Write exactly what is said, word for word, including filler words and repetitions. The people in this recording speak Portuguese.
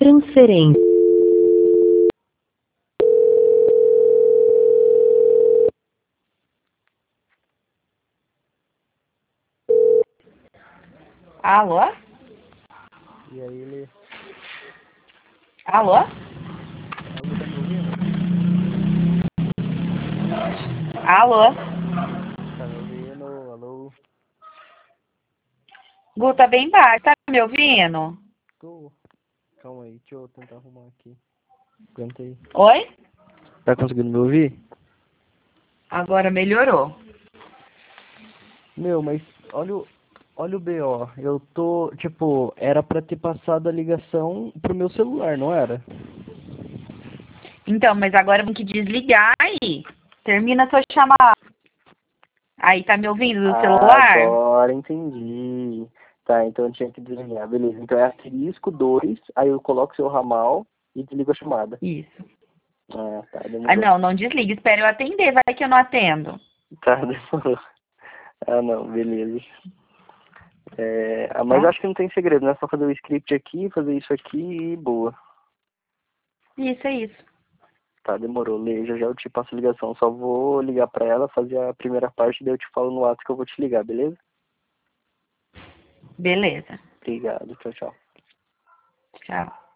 Transferência. Alô? E aí ele... Alô? Alô, tá me ouvindo? Alô? Tá me ouvindo? Alô? Gu, tá bem baixo. Tá me ouvindo? Tô. Calma aí, deixa eu tentar arrumar aqui. Aguenta aí. Oi? Tá conseguindo me ouvir? Agora melhorou. Meu, mas olha o, olha o B O. Eu tô, tipo, era pra ter passado a ligação pro meu celular, não era? Então, mas agora tem que desligar aí. Termina a sua chamada. Aí, tá me ouvindo do Ah, celular? agora entendi. Tá, então eu tinha que desligar. Beleza, então é asterisco dois, aí eu coloco seu ramal e desligo a chamada. Isso. Ah, tá, Ah, demorou. não, não desliga. Espera eu atender. Vai que eu não atendo. Tá, demorou. Ah, não, beleza. É, ah, mas Tá? acho que não tem segredo, né? Só fazer o script aqui, fazer isso aqui e boa. Isso, é isso. Tá, demorou. Lê, já já eu te passo a ligação. Só vou ligar pra ela, fazer a primeira parte, daí eu te falo no WhatsApp que eu vou te ligar, beleza? Beleza. Obrigado, tchau, tchau. Tchau.